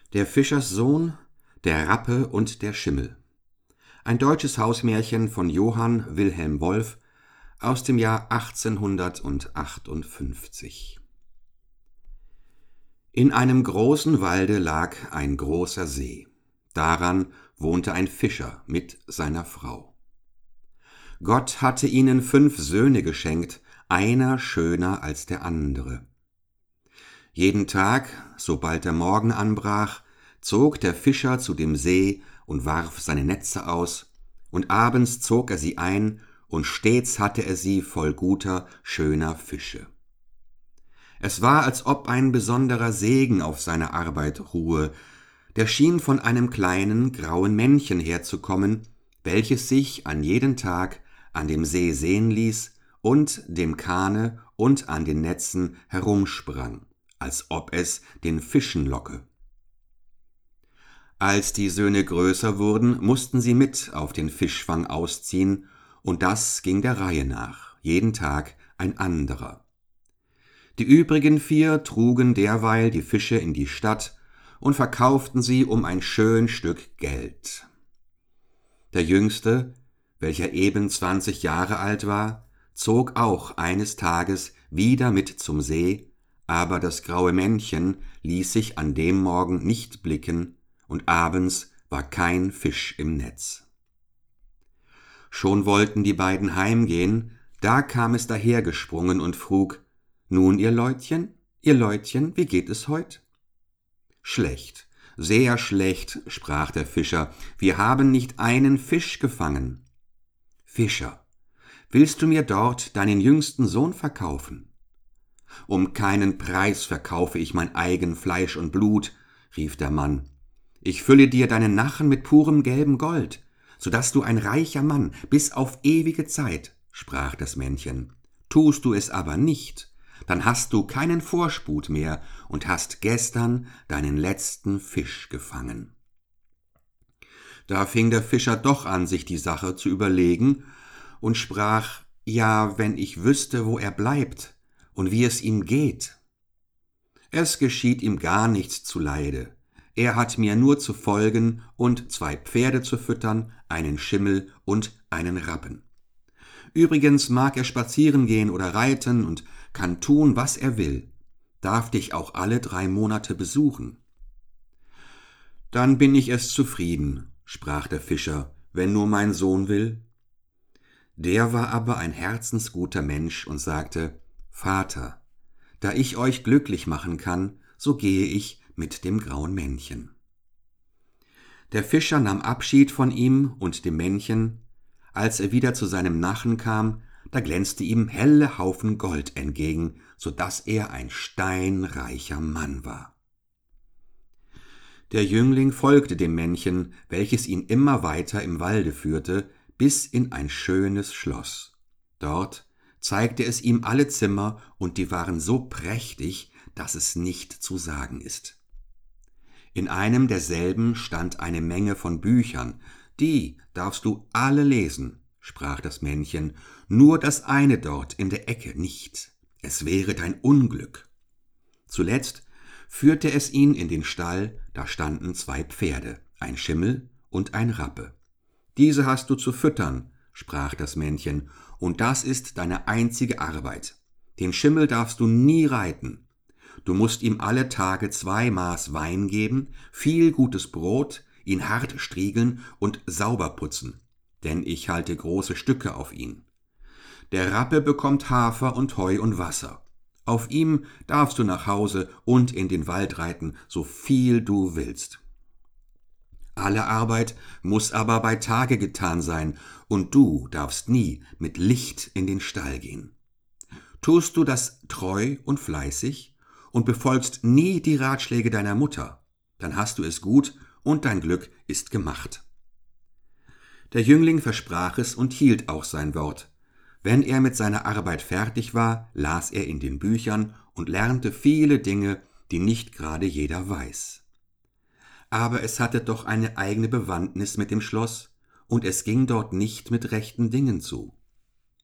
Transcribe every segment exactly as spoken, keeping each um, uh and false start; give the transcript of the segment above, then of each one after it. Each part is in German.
Der Fischerssohn, der Rappe und der Schimmel. Ein deutsches Hausmärchen von Johann Wilhelm Wolf aus dem Jahr achtzehnhundertachtundfünfzig. In einem großen Walde lag ein großer See. Daran wohnte ein Fischer mit seiner Frau. Gott hatte ihnen fünf Söhne geschenkt, einer schöner als der andere. Jeden Tag, sobald der Morgen anbrach, zog der Fischer zu dem See und warf seine Netze aus, und abends zog er sie ein, und stets hatte er sie voll guter, schöner Fische. Es war, als ob ein besonderer Segen auf seiner Arbeit ruhe, der schien von einem kleinen, grauen Männchen herzukommen, welches sich an jeden Tag an dem See sehen ließ und dem Kahne und an den Netzen herumsprang, als ob es den Fischen locke. Als die Söhne größer wurden, mussten sie mit auf den Fischfang ausziehen, und das ging der Reihe nach, jeden Tag ein anderer. Die übrigen vier trugen derweil die Fische in die Stadt und verkauften sie um ein schön Stück Geld. Der Jüngste, welcher eben zwanzig Jahre alt war, zog auch eines Tages wieder mit zum See, aber das graue Männchen ließ sich an dem Morgen nicht blicken, und abends war kein Fisch im Netz. Schon wollten die beiden heimgehen, da kam es dahergesprungen und frug: »Nun, ihr Leutchen, ihr Leutchen, wie geht es heut?« »Schlecht, sehr schlecht«, sprach der Fischer, »wir haben nicht einen Fisch gefangen.« »Fischer, willst du mir dort deinen jüngsten Sohn verkaufen?« »Um keinen Preis verkaufe ich mein eigen Fleisch und Blut«, rief der Mann. »Ich fülle dir deinen Nachen mit purem gelbem Gold, so daß du ein reicher Mann bis auf ewige Zeit«, sprach das Männchen. »Tust du es aber nicht, dann hast du keinen Vorsput mehr und hast gestern deinen letzten Fisch gefangen.« Da fing der Fischer doch an, sich die Sache zu überlegen, und sprach: »Ja, wenn ich wüsste, wo er bleibt und wie es ihm geht.« »Es geschieht ihm gar nichts zuleide. Er hat mir nur zu folgen und zwei Pferde zu füttern, einen Schimmel und einen Rappen. Übrigens mag er spazieren gehen oder reiten und kann tun, was er will, darf dich auch alle drei Monate besuchen.« »Dann bin ich es zufrieden«, sprach der Fischer, »wenn nur mein Sohn will.« Der war aber ein herzensguter Mensch und sagte: »Vater, da ich euch glücklich machen kann, so gehe ich mit dem grauen Männchen.« Der Fischer nahm Abschied von ihm und dem Männchen. Als er wieder zu seinem Nachen kam, da glänzte ihm helle Haufen Gold entgegen, so daß er ein steinreicher Mann war. Der Jüngling folgte dem Männchen, welches ihn immer weiter im Walde führte, bis in ein schönes Schloss. Dort zeigte es ihm alle Zimmer, und die waren so prächtig, dass es nicht zu sagen ist. In einem derselben stand eine Menge von Büchern. »Die darfst du alle lesen«, sprach das Männchen, »nur das eine dort in der Ecke nicht. Es wäre dein Unglück.« Zuletzt führte es ihn in den Stall, da standen zwei Pferde, ein Schimmel und ein Rappe. »Diese hast du zu füttern«, sprach das Männchen, »und das ist deine einzige Arbeit. Den Schimmel darfst du nie reiten. Du musst ihm alle Tage zwei Maß Wein geben, viel gutes Brot, ihn hart striegeln und sauber putzen, denn ich halte große Stücke auf ihn. Der Rappe bekommt Hafer und Heu und Wasser. Auf ihm darfst du nach Hause und in den Wald reiten, so viel du willst. Alle Arbeit muss aber bei Tage getan sein, und du darfst nie mit Licht in den Stall gehen. Tust du das treu und fleißig und befolgst nie die Ratschläge deiner Mutter, dann hast du es gut und dein Glück ist gemacht.« Der Jüngling versprach es und hielt auch sein Wort. Wenn er mit seiner Arbeit fertig war, las er in den Büchern und lernte viele Dinge, die nicht gerade jeder weiß. Aber es hatte doch eine eigene Bewandtnis mit dem Schloss, und es ging dort nicht mit rechten Dingen zu.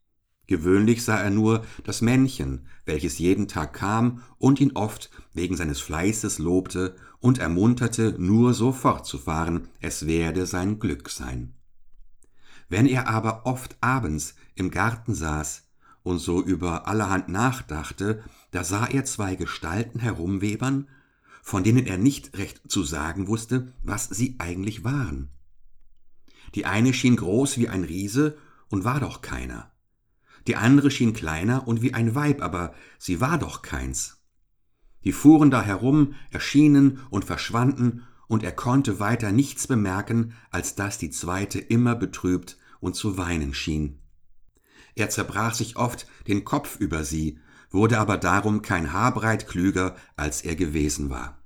Gewöhnlich sah er nur das Männchen, welches jeden Tag kam und ihn oft wegen seines Fleißes lobte und ermunterte, nur so fortzufahren, es werde sein Glück sein. Wenn er aber oft abends im Garten saß und so über allerhand nachdachte, da sah er zwei Gestalten herumwebern, von denen er nicht recht zu sagen wusste, was sie eigentlich waren. Die eine schien groß wie ein Riese und war doch keiner. Die andere schien kleiner und wie ein Weib, aber sie war doch keins. Die fuhren da herum, erschienen und verschwanden, und er konnte weiter nichts bemerken, als dass die zweite immer betrübt und zu weinen schien. Er zerbrach sich oft den Kopf über sie, wurde aber darum kein Haarbreit klüger, als er gewesen war.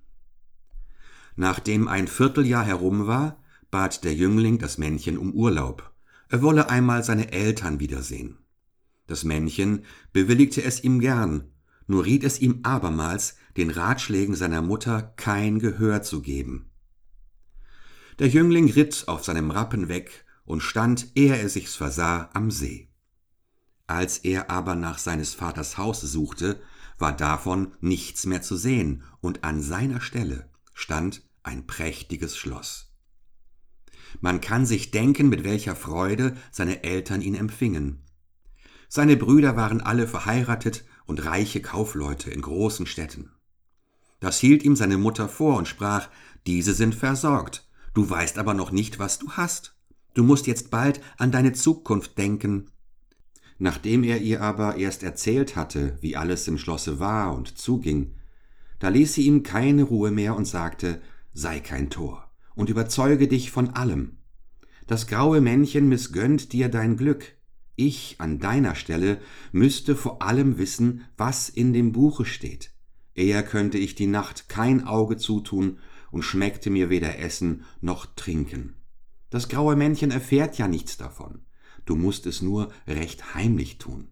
Nachdem ein Vierteljahr herum war, bat der Jüngling das Männchen um Urlaub. Er wolle einmal seine Eltern wiedersehen. Das Männchen bewilligte es ihm gern, nur riet es ihm abermals, den Ratschlägen seiner Mutter kein Gehör zu geben. Der Jüngling ritt auf seinem Rappen weg und stand, ehe er sich's versah, am See. Als er aber nach seines Vaters Haus suchte, war davon nichts mehr zu sehen, und an seiner Stelle stand ein prächtiges Schloss. Man kann sich denken, mit welcher Freude seine Eltern ihn empfingen. Seine Brüder waren alle verheiratet und reiche Kaufleute in großen Städten. Das hielt ihm seine Mutter vor und sprach: Diese sind versorgt, du weißt aber noch nicht, was du hast. Du musst jetzt bald an deine Zukunft denken. Nachdem er ihr aber erst erzählt hatte, wie alles im Schlosse war und zuging, da ließ sie ihm keine Ruhe mehr und sagte: Sei kein Tor und überzeuge dich von allem. Das graue Männchen missgönnt dir dein Glück. Ich an deiner Stelle müsste vor allem wissen, was in dem Buche steht. Eher könnte ich die Nacht kein Auge zutun und schmeckte mir weder Essen noch Trinken. Das graue Männchen erfährt ja nichts davon. Du musst es nur recht heimlich tun.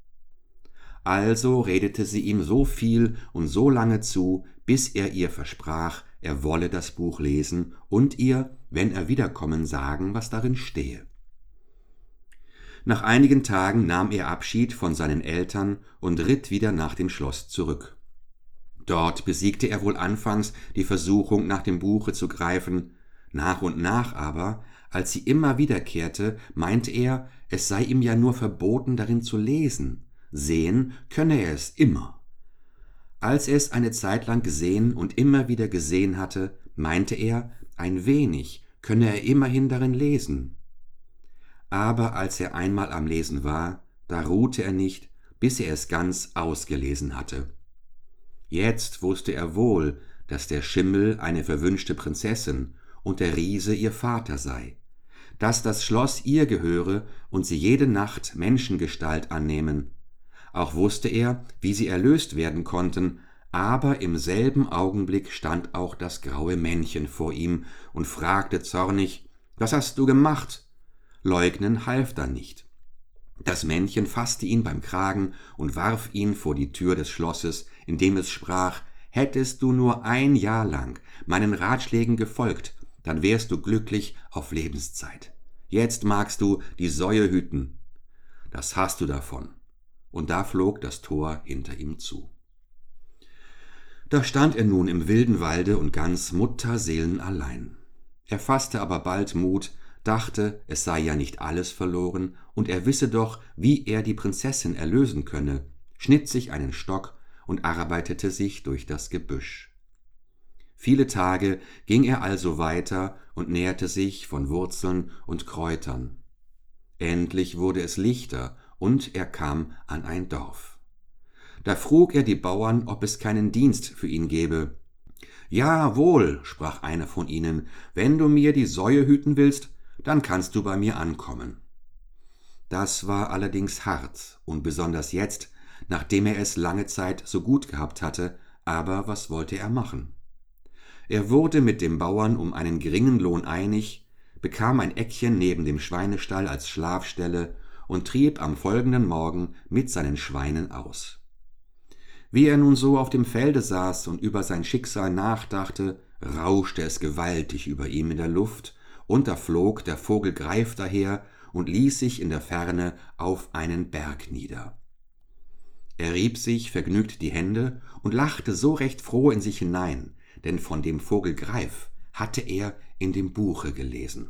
Also redete sie ihm so viel und so lange zu, bis er ihr versprach, er wolle das Buch lesen und ihr, wenn er wiederkommen, sagen, was darin stehe. Nach einigen Tagen nahm er Abschied von seinen Eltern und ritt wieder nach dem Schloss zurück. Dort besiegte er wohl anfangs die Versuchung, nach dem Buche zu greifen. Nach und nach aber, als sie immer wiederkehrte, meinte er, es sei ihm ja nur verboten, darin zu lesen. Sehen könne er es immer. Als er es eine Zeit lang gesehen und immer wieder gesehen hatte, meinte er, ein wenig könne er immerhin darin lesen. Aber als er einmal am Lesen war, da ruhte er nicht, bis er es ganz ausgelesen hatte. Jetzt wusste er wohl, dass der Schimmel eine verwünschte Prinzessin und der Riese ihr Vater sei, dass das Schloss ihr gehöre und sie jede Nacht Menschengestalt annehmen. Auch wusste er, wie sie erlöst werden konnten, aber im selben Augenblick stand auch das graue Männchen vor ihm und fragte zornig: »Was hast du gemacht?« Leugnen half da nicht. Das Männchen fasste ihn beim Kragen und warf ihn vor die Tür des Schlosses, indem es sprach: »Hättest du nur ein Jahr lang meinen Ratschlägen gefolgt, dann wärst du glücklich auf Lebenszeit. Jetzt magst du die Säue hüten. Das hast du davon.« Und da flog das Tor hinter ihm zu. Da stand er nun im wilden Walde und ganz mutterseelenallein. Er fasste aber bald Mut, dachte, es sei ja nicht alles verloren, und er wisse doch, wie er die Prinzessin erlösen könne, schnitt sich einen Stock und arbeitete sich durch das Gebüsch. Viele Tage ging er also weiter und nährte sich von Wurzeln und Kräutern. Endlich wurde es lichter, und er kam an ein Dorf. Da frug er die Bauern, ob es keinen Dienst für ihn gebe. »Ja, wohl«, sprach einer von ihnen, »wenn du mir die Säue hüten willst, dann kannst du bei mir ankommen.« Das war allerdings hart, und besonders jetzt, nachdem er es lange Zeit so gut gehabt hatte, aber was wollte er machen? Er wurde mit dem Bauern um einen geringen Lohn einig, bekam ein Eckchen neben dem Schweinestall als Schlafstelle und trieb am folgenden Morgen mit seinen Schweinen aus. Wie er nun so auf dem Felde saß und über sein Schicksal nachdachte, rauschte es gewaltig über ihm in der Luft, und da flog der Vogel Greif daher und ließ sich in der Ferne auf einen Berg nieder. Er rieb sich vergnügt die Hände und lachte so recht froh in sich hinein, denn von dem Vogel Greif hatte er in dem Buche gelesen.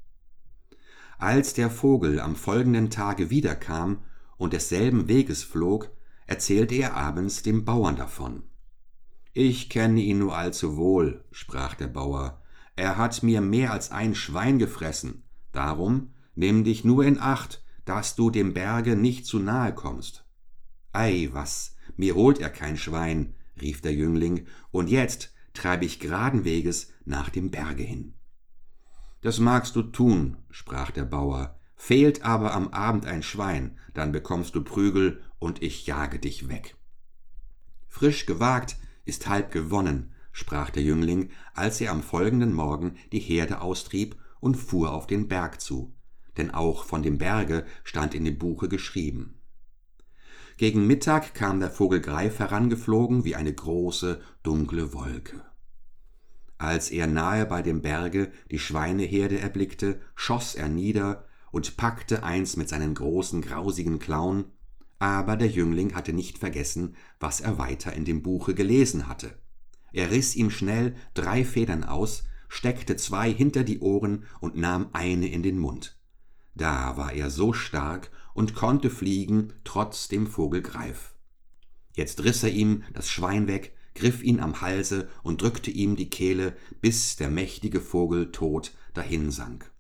Als der Vogel am folgenden Tage wiederkam und desselben Weges flog, erzählte er abends dem Bauern davon. »Ich kenne ihn nur allzu wohl«, sprach der Bauer, »er hat mir mehr als ein Schwein gefressen, darum nimm dich nur in Acht, dass du dem Berge nicht zu nahe kommst.« »Ei, was, mir holt er kein Schwein«, rief der Jüngling, »und jetzt treibe ich geraden Weges nach dem Berge hin.« »Das magst du tun«, sprach der Bauer, »fehlt aber am Abend ein Schwein, dann bekommst du Prügel und ich jage dich weg.« »Frisch gewagt ist halb gewonnen«, sprach der Jüngling, als er am folgenden Morgen die Herde austrieb und fuhr auf den Berg zu, denn auch von dem Berge stand in dem Buche geschrieben. Gegen Mittag kam der Vogel Greif herangeflogen wie eine große, dunkle Wolke. Als er nahe bei dem Berge die Schweineherde erblickte, schoss er nieder und packte eins mit seinen großen, grausigen Klauen, aber der Jüngling hatte nicht vergessen, was er weiter in dem Buche gelesen hatte. Er riss ihm schnell drei Federn aus, steckte zwei hinter die Ohren und nahm eine in den Mund. Da war er so stark und konnte fliegen, trotz dem Vogel Greif. Jetzt riss er ihm das Schwein weg, griff ihn am Halse und drückte ihm die Kehle, bis der mächtige Vogel tot dahinsank.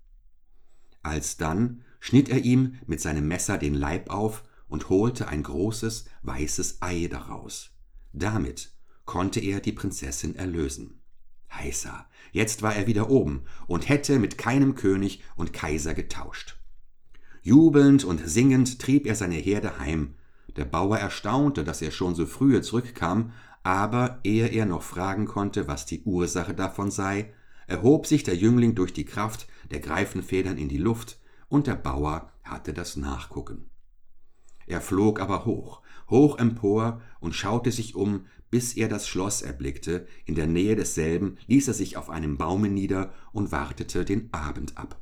Alsdann schnitt er ihm mit seinem Messer den Leib auf und holte ein großes, weißes Ei daraus. Damit konnte er die Prinzessin erlösen. Heisa, jetzt war er wieder oben und hätte mit keinem König und Kaiser getauscht. Jubelnd und singend trieb er seine Herde heim. Der Bauer erstaunte, dass er schon so frühe zurückkam, aber ehe er noch fragen konnte, was die Ursache davon sei, erhob sich der Jüngling durch die Kraft der Greifenfedern in die Luft, und der Bauer hatte das Nachgucken. Er flog aber hoch, hoch empor und schaute sich um, bis er das Schloss erblickte. In der Nähe desselben ließ er sich auf einem Baume nieder und wartete den Abend ab.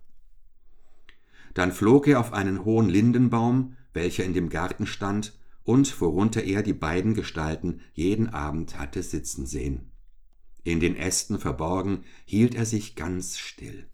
Dann flog er auf einen hohen Lindenbaum, welcher in dem Garten stand, und worunter er die beiden Gestalten jeden Abend hatte sitzen sehen. In den Ästen verborgen hielt er sich ganz still.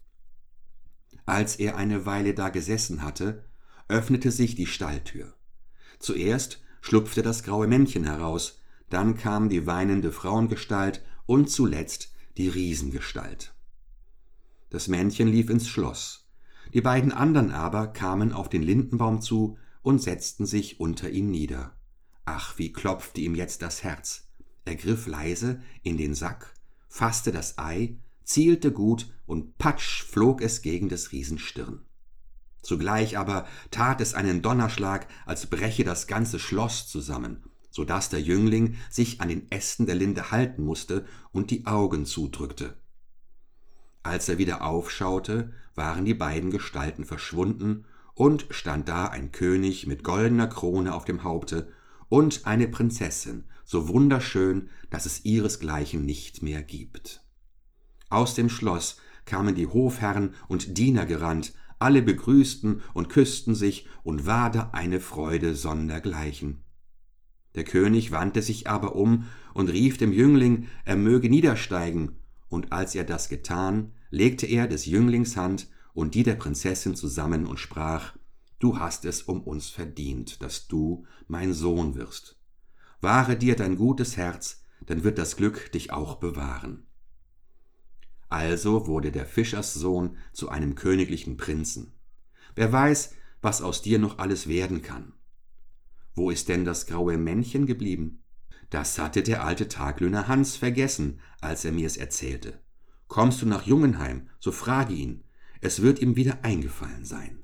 Als er eine Weile da gesessen hatte, öffnete sich die Stalltür. Zuerst schlupfte das graue Männchen heraus, dann kam die weinende Frauengestalt und zuletzt die Riesengestalt. Das Männchen lief ins Schloss. Die beiden anderen aber kamen auf den Lindenbaum zu und setzten sich unter ihm nieder. Ach, wie klopfte ihm jetzt das Herz! Er griff leise in den Sack, fasste das Ei, zielte gut und patsch flog es gegen des Riesen Stirn. Zugleich aber tat es einen Donnerschlag, als breche das ganze Schloss zusammen, so daß der Jüngling sich an den Ästen der Linde halten musste und die Augen zudrückte. Als er wieder aufschaute, waren die beiden Gestalten verschwunden, und stand da ein König mit goldener Krone auf dem Haupte und eine Prinzessin, so wunderschön, dass es ihresgleichen nicht mehr gibt. Aus dem Schloss kamen die Hofherren und Diener gerannt, alle begrüßten und küssten sich, und war da eine Freude sondergleichen. Der König wandte sich aber um und rief dem Jüngling, er möge niedersteigen, und als er das getan, legte er des Jünglings Hand und die der Prinzessin zusammen und sprach: »Du hast es um uns verdient, dass du mein Sohn wirst. Wahre dir dein gutes Herz, dann wird das Glück dich auch bewahren.« Also wurde der Fischerssohn zu einem königlichen Prinzen. Wer weiß, was aus dir noch alles werden kann. Wo ist denn das graue Männchen geblieben? Das hatte der alte Taglöhner Hans vergessen, als er mir's erzählte. Kommst du nach Jungenheim, so frage ihn, es wird ihm wieder eingefallen sein.